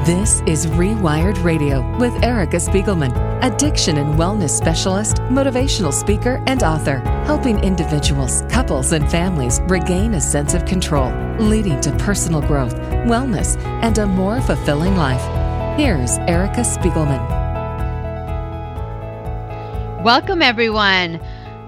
This is Rewired Radio with Erica Spiegelman, addiction and wellness specialist, motivational speaker, and author, helping individuals, couples, and families regain a sense of control, leading to personal growth, wellness, and a more fulfilling life. Here's Erica Spiegelman. Welcome, everyone.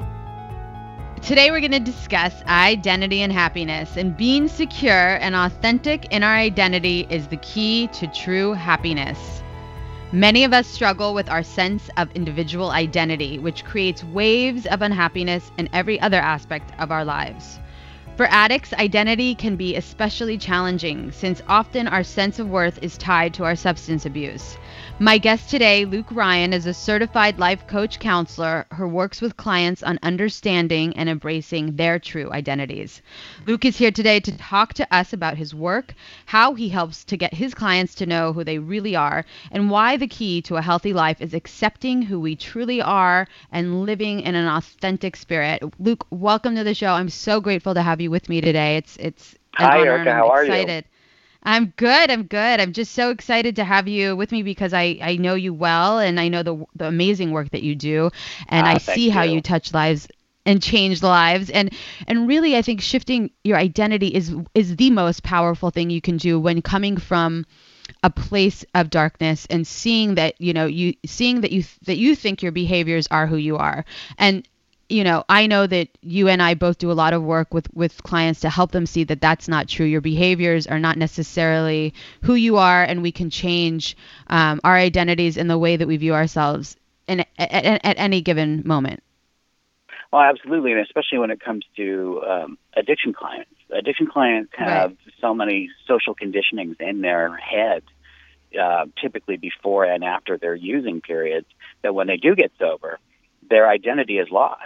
Today we're going to discuss identity and happiness, and being secure and authentic in our identity is the key to true happiness. Many of us struggle with our sense of individual identity, which creates waves of unhappiness in every other aspect of our lives. For addicts, identity can be especially challenging since often our sense of worth is tied to our substance abuse. My guest today, Luke Ryan, is a certified life coach counselor who works with clients on understanding and embracing their true identities. Luke is here today to talk to us about his work, how he helps to get his clients to know who they really are, and why the key to a healthy life is accepting who we truly are and living in an authentic spirit. Luke, welcome to the show. I'm so grateful to have you with me today. It's an Hi, honor. Erica. How are you? I'm good. I'm just so excited to have you with me because I know you well, and I know the amazing work that you do, and I see how you touch lives and change lives. And really, I think shifting your identity is the most powerful thing you can do when coming from a place of darkness and seeing that, you think your behaviors are who you are. And I know that you and I both do a lot of work with clients to help them see that that's not true. Your behaviors are not necessarily who you are, and we can change our identities in the way that we view ourselves at any given moment. Well, absolutely, and especially when it comes to addiction clients. Addiction clients have so many social conditionings in their head, typically before and after their using periods, that when they do get sober, their identity is lost.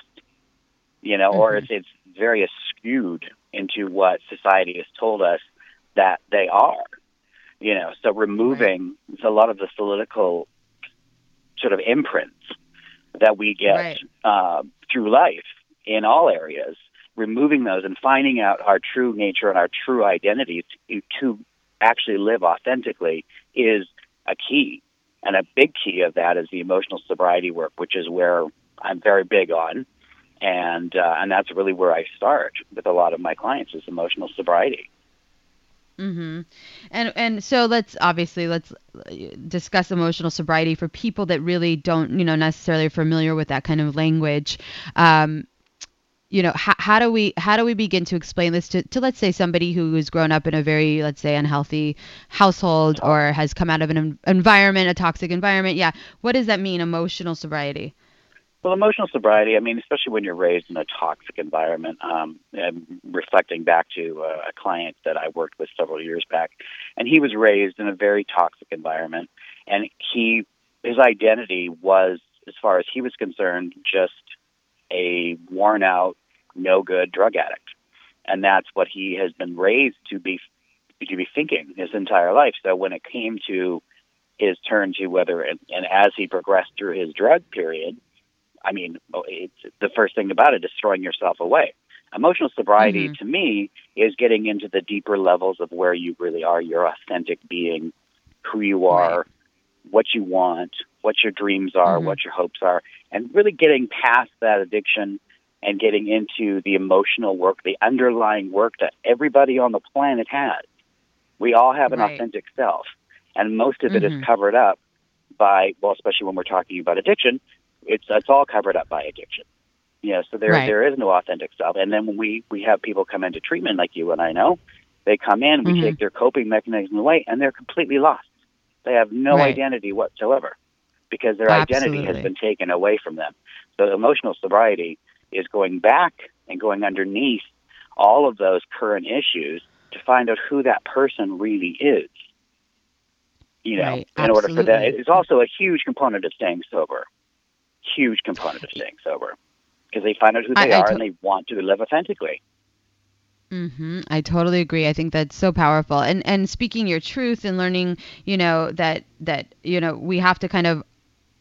Or it's very skewed into what society has told us that they are. So removing a lot of the political sort of imprints that we get through life in all areas, removing those and finding out our true nature and our true identity to actually live authentically is a key. And a big key of that is the emotional sobriety work, which is where I'm very big on. And that's really where I start with a lot of my clients is emotional sobriety. Mm-hmm. And so let's discuss emotional sobriety for people that really don't, necessarily are familiar with that kind of language. How do we begin to explain this to let's say somebody who has grown up in a very, let's say, unhealthy household or has come out of an environment, a toxic environment? Yeah. What does that mean, emotional sobriety? Well, emotional sobriety, especially when you're raised in a toxic environment, reflecting back to a client that I worked with several years back, and he was raised in a very toxic environment, and his identity was, as far as he was concerned, just a worn-out, no-good drug addict, and that's what he has been raised to be thinking his entire life. So when it came to his turn to and as he progressed through his drug period, it's the first thing about it is throwing yourself away. Emotional sobriety, to me, is getting into the deeper levels of where you really are, your authentic being, who you are, what you want, what your dreams are, what your hopes are, and really getting past that addiction and getting into the emotional work, the underlying work that everybody on the planet has. We all have an authentic self, and most of it is covered up by, especially when we're talking about addiction, it's all covered up by addiction. So there is no authentic self. And then when we have people come into treatment like you and I know, they come in, we take their coping mechanism away, and they're completely lost. They have no identity whatsoever because their identity has been taken away from them. So emotional sobriety is going back and going underneath all of those current issues to find out who that person really is. In order for that, it's also a huge component of staying sober. Huge component of staying sober because they find out who they are and they want to live authentically. I totally agree. I think that's so powerful. And speaking your truth and learning, that we have to kind of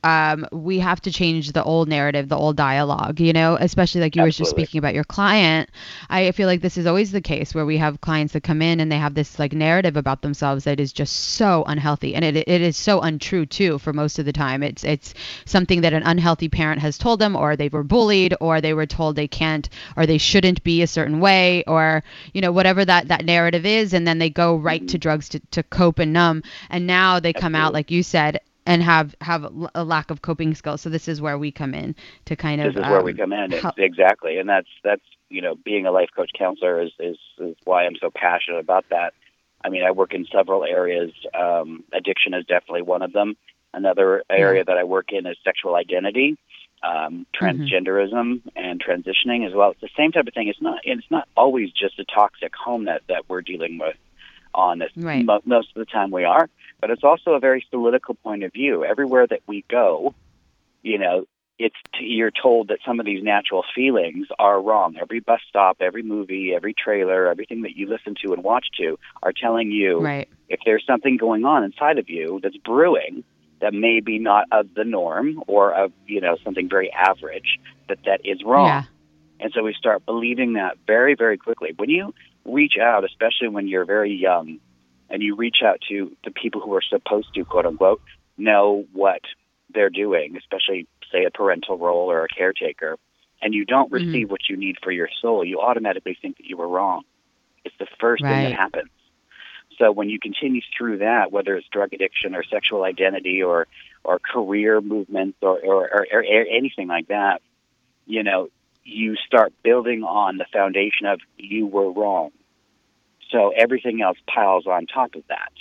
we have to change the old narrative, the old dialogue, especially like you were just Absolutely. speaking about your client. I feel like this is always the case where we have clients that come in and they have this like narrative about themselves that is just so unhealthy. And it is so untrue too, for most of the time. It's something that an unhealthy parent has told them, or they were bullied, or they were told they can't, or they shouldn't be a certain way, or, whatever that narrative is. And then they go right to drugs to cope and numb. And now they come out, Absolutely. like you said, and have a lack of coping skills. So this is where we come in to kind of This is where we come in. help. Exactly. And that's being a life coach counselor is why I'm so passionate about that. I mean, I work in several areas. Addiction is definitely one of them. Another area that I work in is sexual identity, transgenderism, and transitioning as well. It's the same type of thing. It's not always just a toxic home that we're dealing with on this. Right. Most of the time we are, but it's also a very political point of view. Everywhere that we go, you're told that some of these natural feelings are wrong. Every bus stop, every movie, every trailer, everything that you listen to and watch to are telling you Right. if there's something going on inside of you that's brewing that may be not of the norm or of, something very average, that is wrong. Yeah. And so we start believing that very, very quickly. When you reach out, especially when you're very young, and you reach out to the people who are supposed to, quote unquote, know what they're doing, especially, say, a parental role or a caretaker, and you don't receive what you need for your soul, you automatically think that you were wrong. It's the first thing that happens. So when you continue through that, whether it's drug addiction or sexual identity or career movements or anything like that, you start building on the foundation of you were wrong. So everything else piles on top of that.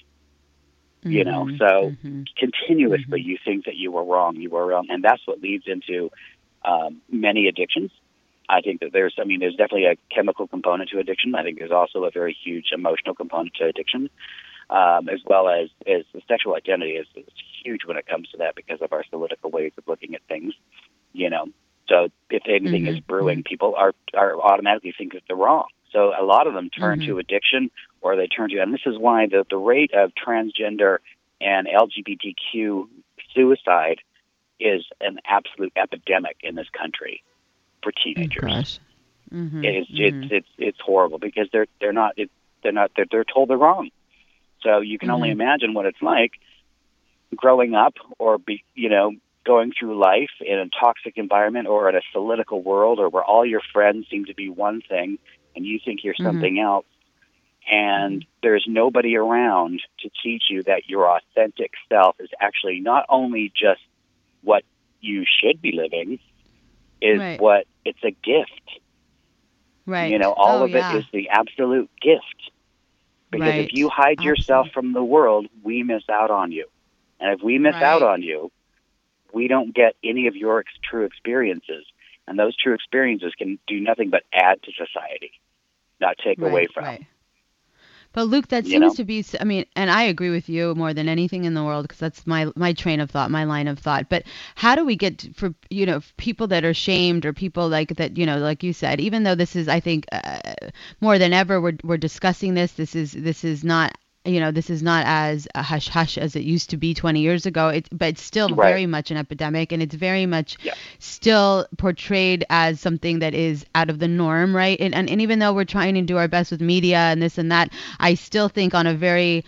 So continuously you think that you were wrong, and that's what leads into many addictions. I think that there's definitely a chemical component to addiction. I think there's also a very huge emotional component to addiction, as well as the sexual identity is huge when it comes to that because of our political ways of looking at things. So if anything is brewing, people are automatically think that they're wrong. So a lot of them turn to addiction, or they turn to, and this is why the rate of transgender and LGBTQ suicide is an absolute epidemic in this country for teenagers. It's horrible because they're told they're wrong. So you can only imagine what it's like growing up or going through life in a toxic environment or in a political world or where all your friends seem to be one thing and you think you're something else, and there's nobody around to teach you that your authentic self is actually not only just what you should be living, is what it's a gift. Right. All of it is the absolute gift. Because if you hide yourself from the world, we miss out on you. And if we miss out on you, we don't get any of your true experiences. And those true experiences can do nothing but add to society, not take away from. Right. But Luke, that seems to be, and I agree with you more than anything in the world, because that's my train of thought, my line of thought. But how do we get for people that are shamed or people like that, like you said, even though this is, I think, more than ever, we're discussing this. This is not. This is not as a hush-hush as it used to be 20 years ago, but it's still very much an epidemic, and it's very much still portrayed as something that is out of the norm, right? And even though we're trying to do our best with media and this and that, I still think on a very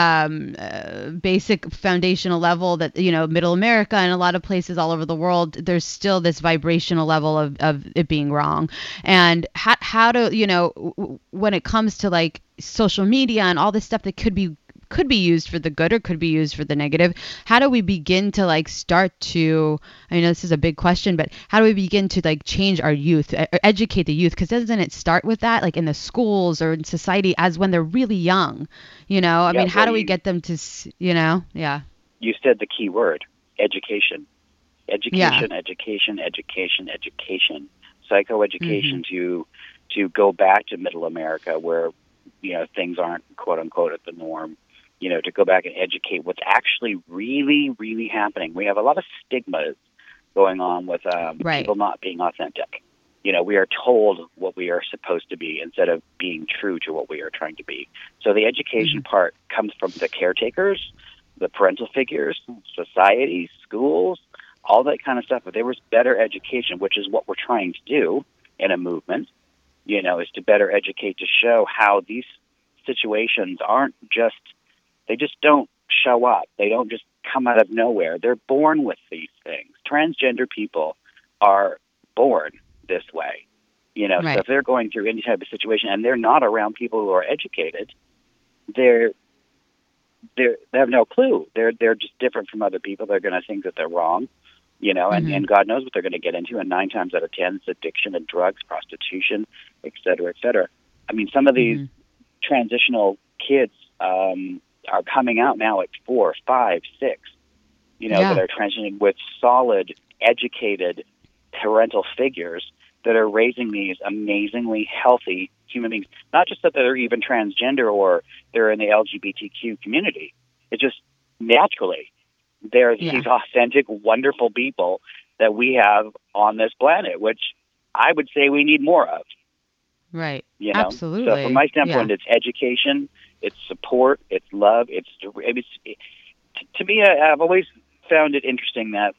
basic foundational level that, middle America and a lot of places all over the world, there's still this vibrational level of it being wrong. And how to, when it comes to like social media and all this stuff that could be used for the good or could be used for the negative, how do we begin to like start to, I know this is a big question, but how do we begin to like change our youth, educate the youth? Because doesn't it start with that, like in the schools or in society as when they're really young, how do we get them to, You said the key word, education. Education. Psychoeducation to go back to middle America where, things aren't quote unquote at the norm. To go back and educate what's actually really, really happening. We have a lot of stigmas going on with people not being authentic. We are told what we are supposed to be instead of being true to what we are trying to be. So the education part comes from the caretakers, the parental figures, society, schools, all that kind of stuff. But there was better education, which is what we're trying to do in a movement, is to better educate, to show how these situations they just don't show up. They don't just come out of nowhere. They're born with these things. Transgender people are born this way. Right. So if they're going through any type of situation and they're not around people who are educated, they have no clue. They're just different from other people. They're going to think that they're wrong, and God knows what they're going to get into. And 9 times out of 10, it's addiction and drugs, prostitution, et cetera, et cetera. I mean, some of these transitional kids are coming out now at 4, 5, 6, that are transitioning with solid, educated parental figures that are raising these amazingly healthy human beings. Not just that they're even transgender or they're in the LGBTQ community. It's just naturally they're these authentic, wonderful people that we have on this planet, which I would say we need more of. Right. Absolutely. So from my standpoint, it's education, it's support, it's love. To me, I've always found it interesting that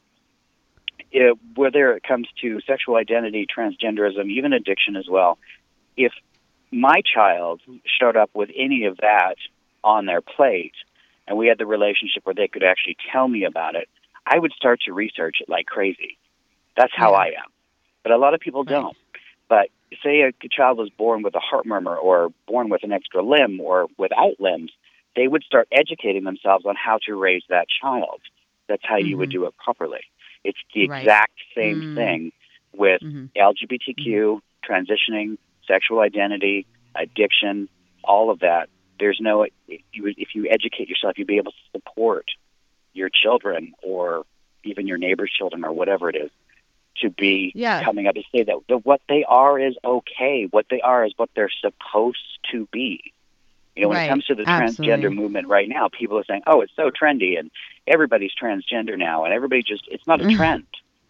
whether it comes to sexual identity, transgenderism, even addiction as well, if my child showed up with any of that on their plate and we had the relationship where they could actually tell me about it, I would start to research it like crazy. That's how I am. But a lot of people don't. But say a child was born with a heart murmur or born with an extra limb or without limbs, they would start educating themselves on how to raise that child. That's how you would do it properly. It's the exact same thing with LGBTQ, transitioning, sexual identity, addiction, all of that. There's no, if you educate yourself, you'll be able to support your children or even your neighbor's children or whatever it is to be coming up to say that what they are is okay. What they are is what they're supposed to be. When it comes to the transgender movement right now, people are saying, oh, it's so trendy and everybody's transgender now and it's not a trend.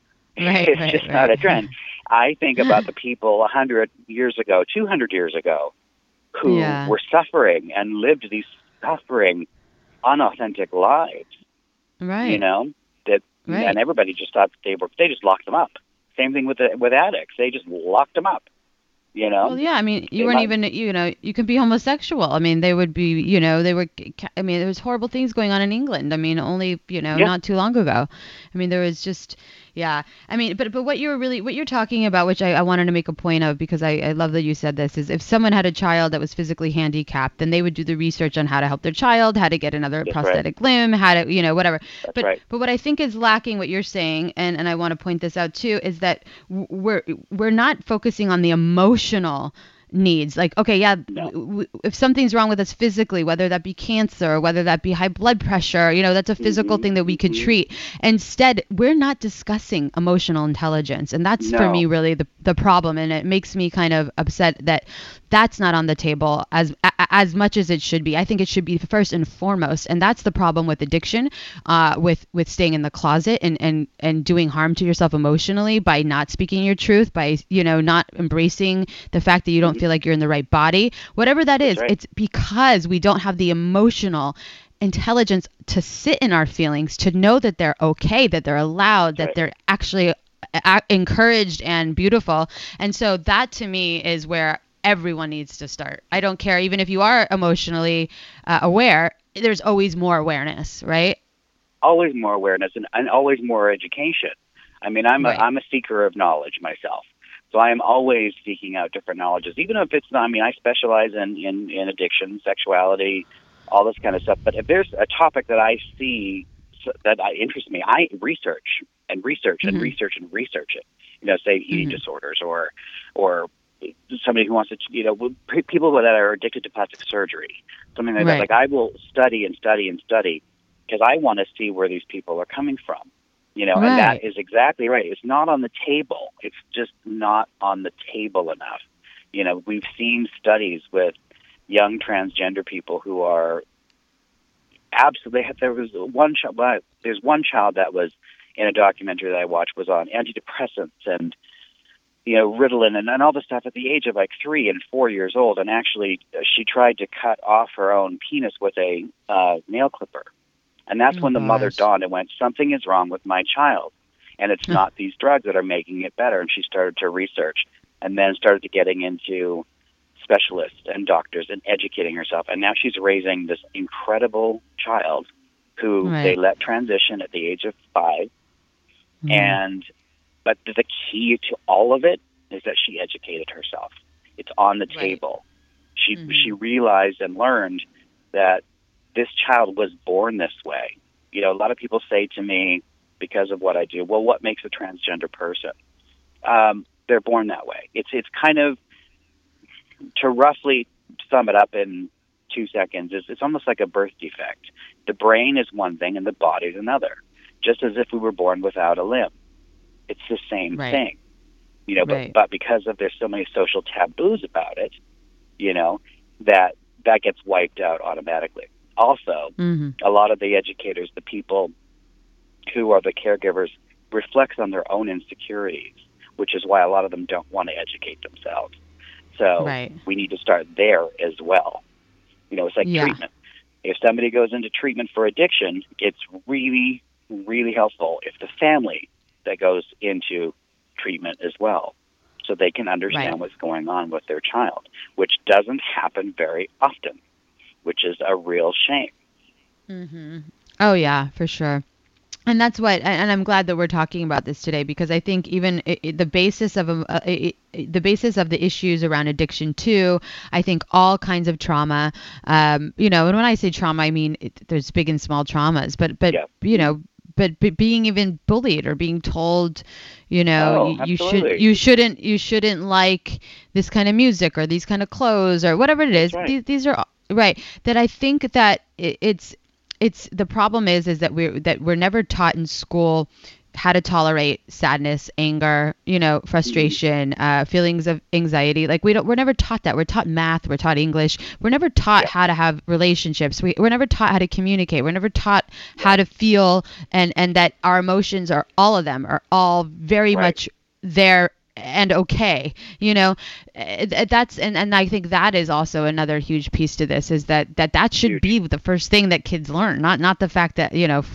It's just not a trend. I think about the people 100 years ago, 200 years ago, who were suffering and lived these suffering, unauthentic lives. Right. And everybody just thought they just locked them up. Same thing with addicts. They just locked them up. Well, yeah, I mean, you weren't even, you can be homosexual. I mean, they would be, there was horrible things going on in England. I mean, only, not too long ago. I mean, there was just, I mean, but what you're talking about, which I wanted to make a point of, because I love that you said this, is if someone had a child that was physically handicapped, then they would do the research on how to help their child, how to get another prosthetic limb, how to, whatever. But what I think is lacking, what you're saying, and I want to point this out too, is that we're not focusing on the emotional needs. Like, okay, if something's wrong with us physically, whether that be cancer, whether that be high blood pressure, that's a physical thing that we could treat. Instead, we're not discussing emotional intelligence. And that's for me really the problem. And it makes me kind of upset that that's not on the table as much as it should be. I think it should be first and foremost. And that's the problem with addiction, with staying in the closet and doing harm to yourself emotionally by not speaking your truth, by, not embracing the fact that you don't feel like you're in the right body, whatever that is. It's because we don't have the emotional intelligence to sit in our feelings, to know that they're okay, that they're allowed, that they're actually encouraged and beautiful. And so that to me is where everyone needs to start. I don't care, even if you are emotionally aware, there's always more awareness, right? Always more awareness and always more education. I mean, I'm a seeker of knowledge myself. So I am always seeking out different knowledges, even if it's not, I mean, I specialize in addiction, sexuality, all this kind of stuff. But if there's a topic that I see that interests me, I research and research and research and research it. Say eating disorders or somebody who wants to, people that are addicted to plastic surgery, something like that. Like I will study and study and study because I want to see where these people are coming from. And that is exactly right. It's not on the table. It's just not on the table enough. We've seen studies with young transgender people who are absolutely. There's one child that was in a documentary that I watched was on antidepressants and Ritalin and all this stuff at the age of like 3 and 4 years old. And actually, she tried to cut off her own penis with a nail clipper. And that's when the mother dawned and went, something is wrong with my child. and it's not these drugs that are making it better. And she started to research, and then started to getting into specialists and doctors and educating herself. And now she's raising this incredible child who they let transition at the age of 5. But the key to all of it is that she educated herself. It's on the table. She realized and learned that this child was born this way. You know, a lot of people say to me, because of what I do, well, what makes a transgender person? They're born that way. It's kind of, to roughly sum it up in 2 seconds, it's almost like a birth defect. The brain is one thing and the body is another, just as if we were born without a limb. It's the same thing, you know. But because of there's so many social taboos about it, you know, that gets wiped out automatically. Also, a lot of the educators, the people who are the caregivers, reflects on their own insecurities, which is why a lot of them don't want to educate themselves. So we need to start there as well. You know, it's like treatment. If somebody goes into treatment for addiction, it's really, really helpful if the family that goes into treatment as well, so they can understand what's going on with their child, which doesn't happen very often, which is a real shame. Oh, yeah, for sure. And that's what, and I'm glad that we're talking about this today, because I think even the basis of the issues around addiction too, I think all kinds of trauma, you know, and when I say trauma, I mean, there's big and small traumas, but you know, but being even bullied or being told, you know, you shouldn't like this kind of music or these kind of clothes or whatever it is. These are that I think that it's the problem is that we're never taught in school how to tolerate sadness, anger, you know, frustration, feelings of anxiety. Like we're never taught that. We're taught math. We're taught English. We're never taught how to have relationships. We're never taught how to communicate. We're never taught how to feel, and that our emotions are, all of them are all very much there and okay, you know. That's and I think that is also another huge piece to this, is that should be the first thing that kids learn, not the fact that, you know,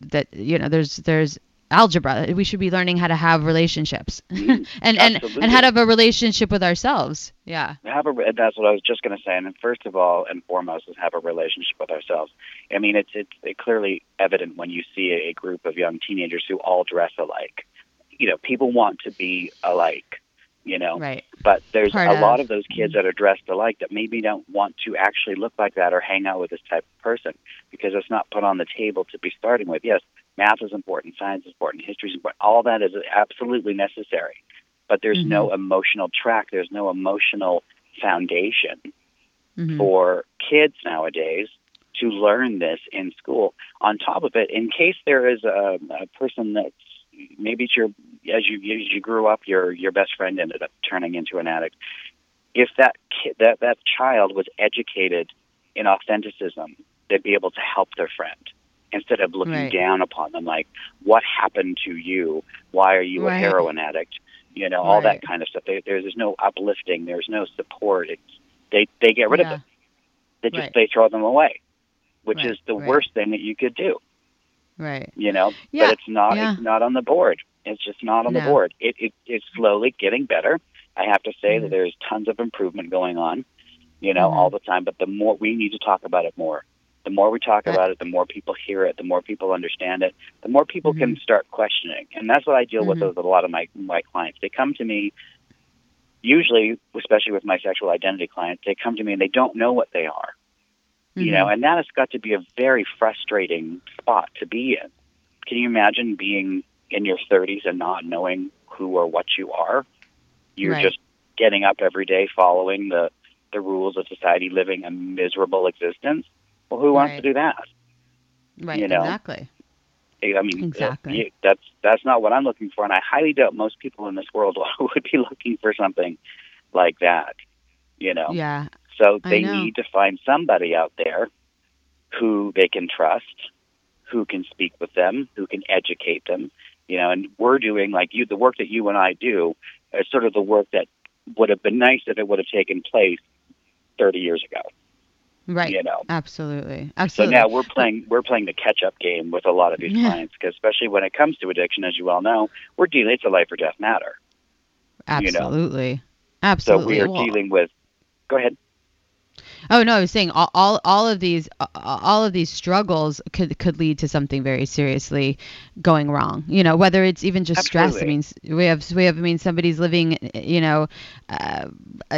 there's algebra. We should be learning how to have relationships and how to have a relationship with ourselves. That's what I was just going to say. And first of all and foremost is have a relationship with ourselves. I mean, it's clearly evident when you see a group of young teenagers who all dress alike. You know, people want to be alike, you know, but there's a lot of those kids that are dressed alike that maybe don't want to actually look like that or hang out with this type of person, because it's not put on the table to be starting with. Yes, math is important, science is important, history is important. All that is absolutely necessary, but there's no emotional track. There's no emotional foundation for kids nowadays to learn this in school. On top of it, in case there is a person that's, maybe it's as you grew up, your best friend ended up turning into an addict. If that kid, that child was educated in authenticism, they'd be able to help their friend instead of looking down upon them, like, what happened to you? Why are you a heroin addict? You know, all that kind of stuff. There's no uplifting. There's no support. They get rid of them. They throw them away, which is the worst thing that you could do. You know, but it's not on the board. It's just not on the board. It's slowly getting better. I have to say that there's tons of improvement going on, you know, all the time. But the more we need to talk about it more. The more we talk about it, the more people hear it, the more people understand it, the more people can start questioning. And that's what I deal with a lot of my clients. They come to me, usually, especially with my sexual identity clients, they come to me and they don't know what they are. You know, and that has got to be a very frustrating spot to be in. Can you imagine being in your 30s and not knowing who or what you are? You're just getting up every day following the rules of society, living a miserable existence. Well, who wants to do that? You know? Exactly. I mean, that's not what I'm looking for, and I highly doubt most people in this world would be looking for something like that, you know? Yeah. So they need to find somebody out there who they can trust, who can speak with them, who can educate them, you know, and we're doing, like the work that you and I do is sort of the work that would have been nice if it would have taken place 30 years ago. Right. You know. Absolutely. So Absolutely. now we're playing the catch up game with a lot of these clients, because especially when it comes to addiction, as you well know, it's a life or death matter. You know. Absolutely. So we Absolutely. are Well, dealing with. Go ahead. oh no, I was saying all of these struggles could lead to something very seriously going wrong. You know, whether it's even just stress. I Absolutely. mean, I mean, somebody's living, a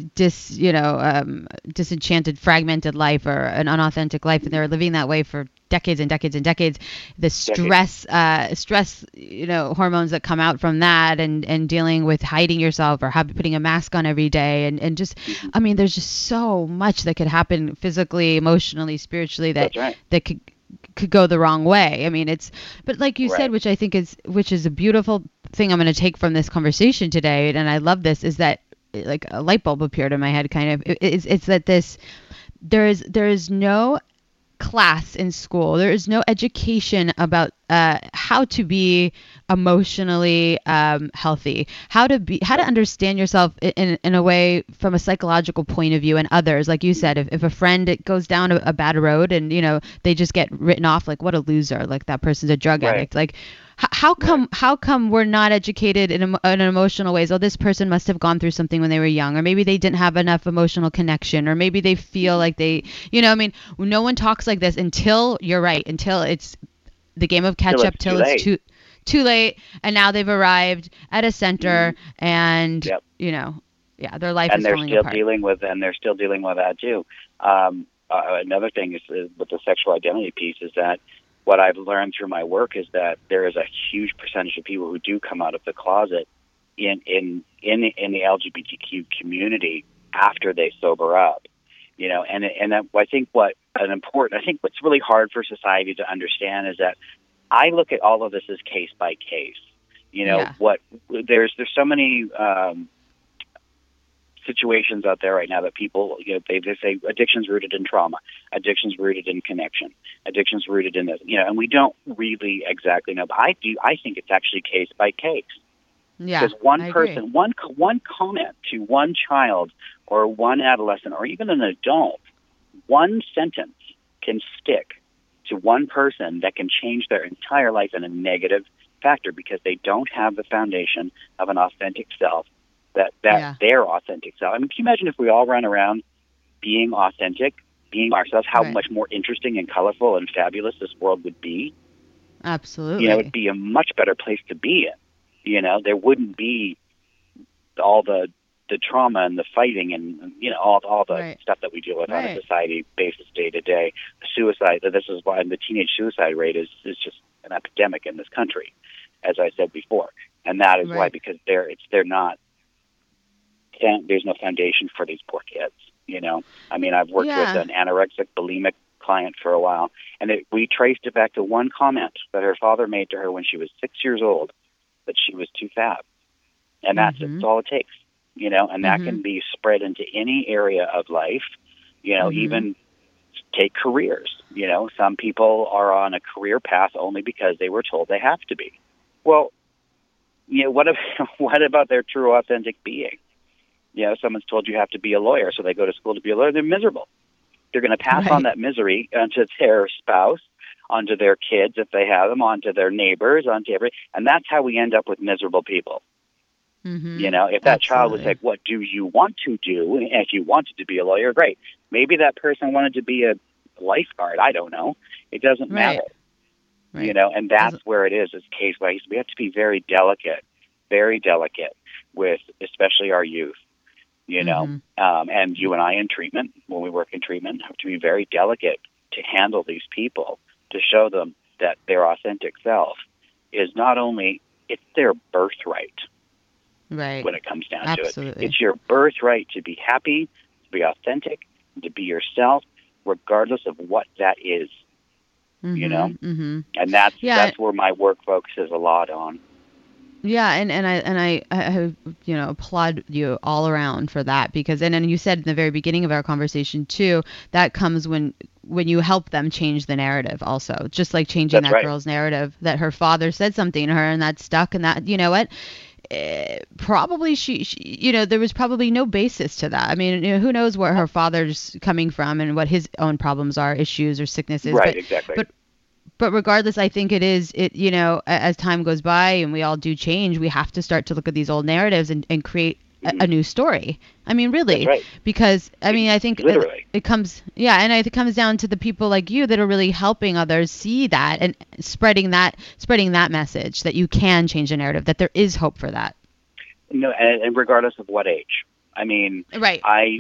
disenchanted, fragmented life, or an unauthentic life, and they're living that way for decades and decades and decades. The stress, hormones that come out from that, and dealing with hiding yourself, or putting a mask on every day, and just, Mhm. I mean, there's just so much that could happen physically, emotionally, spiritually, That's right. that could go the wrong way. I mean, but like you said, Right. which is a beautiful thing I'm going to take from this conversation today, and I love this, is that like a light bulb appeared in my head, kind of. It's that there is no class in school. There is no education about how to be emotionally healthy, how to understand yourself in a way, from a psychological point of view, and others. Like you said, if a friend goes down a bad road, and they just get written off like, what a loser, like that person's a drug Right. addict. Like, how come we're not educated in emotional ways? Oh, this person must have gone through something when they were young, or maybe they didn't have enough emotional connection, or maybe they feel like they, I mean, no one talks like this until, you're right, until it's the game of catch up, till it's too late, and now they've arrived at a center, and Yep. yeah, their life And is they're falling still apart. dealing with that too. Another thing is with the sexual identity piece, is that what I've learned through my work is that there is a huge percentage of people who do come out of the closet in the LGBTQ community after they sober up. And I think what's really hard for society to understand is that I look at all of this as case by case. Yeah. There's so many situations out there right now that people, they say addiction's rooted in trauma, addiction's rooted in connection, addiction's rooted in this, and we don't really exactly know. But I think it's actually case by case. Yeah. Because one I person, agree. one comment to one child or one adolescent or even an adult, one sentence can stick to one person that can change their entire life in a negative factor, because they don't have the foundation of an authentic self, their authentic self. I mean, can you imagine if we all ran around being authentic, being ourselves, how Right. much more interesting and colorful and fabulous this world would be? Absolutely. It'd be a much better place to be in. There wouldn't be all the trauma and the fighting and all the Right. stuff that we deal with on a Right. society basis day to day. Suicide. This is why the teenage suicide rate is just an epidemic in this country, as I said before, and that is why, Right. because there's no foundation for these poor kids. I mean, I've worked Yeah. with an anorexic, bulimic client for a while, and we traced it back to one comment that her father made to her when she was 6 years old, that she was too fat. And that's all it takes, and that can be spread into any area of life, even take careers. Some people are on a career path only because they were told they have to be. Well, what about their true authentic being? Someone's told you have to be a lawyer, so they go to school to be a lawyer. They're miserable. They're going to pass on that misery onto their spouse, onto their kids if they have them, onto their neighbors, and that's how we end up with miserable people. If that child was like, what do you want to do? And if you wanted to be a lawyer, great. Maybe that person wanted to be a lifeguard. I don't know. It doesn't matter. Right. And that's where it is. It's case by case. We have to be very delicate with especially our youth. And you and I in treatment, when we work in treatment, have to be very delicate to handle these people, to show them that their authentic self is not only, it's their birthright. Right. When it comes down Absolutely. to it. It's your birthright to be happy, to be authentic, to be yourself, regardless of what that is. And that's where my work focuses a lot on. Yeah, and I applaud you all around for that, because and you said in the very beginning of our conversation too, that comes when you help them change the narrative also, just like changing that girl's narrative, that her father said something to her and that stuck, and that, you know what, probably she, there was probably no basis to that. I mean, who knows what her father's coming from and what his own problems are, issues or sicknesses. Right, exactly. But regardless, I think as time goes by and we all do change, we have to start to look at these old narratives and create a new story. I mean, really, that's right. Because I mean, I think literally it comes down to the people like you that are really helping others see that and spreading that message that you can change the narrative, that there is hope for that. No, and regardless of what age. I mean, right. I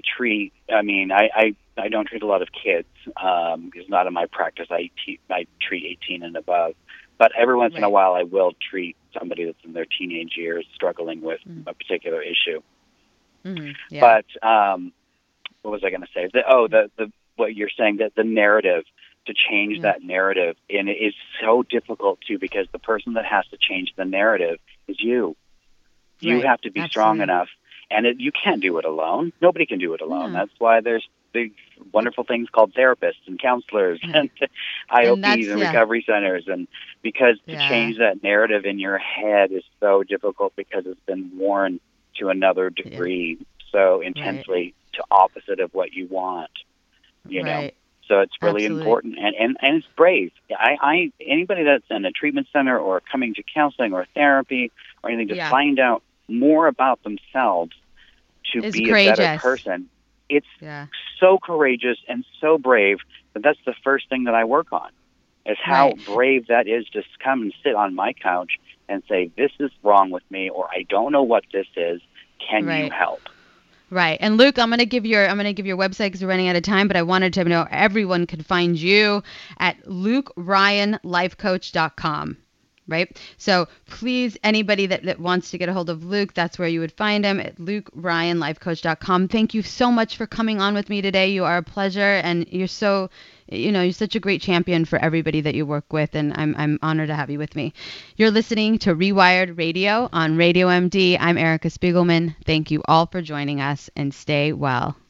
don't treat a lot of kids. It's not in my practice. I treat 18 and above. But every once in a while, I will treat somebody that's in their teenage years struggling with a particular issue. Mm-hmm. Yeah. But what was I going to say? What you're saying, that the narrative, to change that narrative, and it is so difficult too, because the person that has to change the narrative is you. You have to be strong enough, and you can't do it alone. Nobody can do it alone. That's why there's big, wonderful things called therapists and counselors and IOPs and recovery centers. And because to change that narrative in your head is so difficult, because it's been worn to another degree so intensely to opposite of what you want, you know. So it's really important, and it's brave. Anybody that's in a treatment center or coming to counseling or therapy or anything to find out more about themselves to be a better person, it's so courageous and so brave that that's the first thing that I work on, is how brave that is to come and sit on my couch and say, this is wrong with me, or I don't know what this is. Can you help? Right. And Luke, I'm going to give your website because we're running out of time, but I wanted to know everyone could find you at LukeRyanLifeCoach.com. Right. So please, anybody that wants to get a hold of Luke, that's where you would find him, at LukeRyanLifeCoach.com. Thank you so much for coming on with me today. You are a pleasure, and you're so, you're such a great champion for everybody that you work with, and I'm honored to have you with me. You're listening to Rewired Radio on Radio MD. I'm Erica Spiegelman. Thank you all for joining us, and stay well.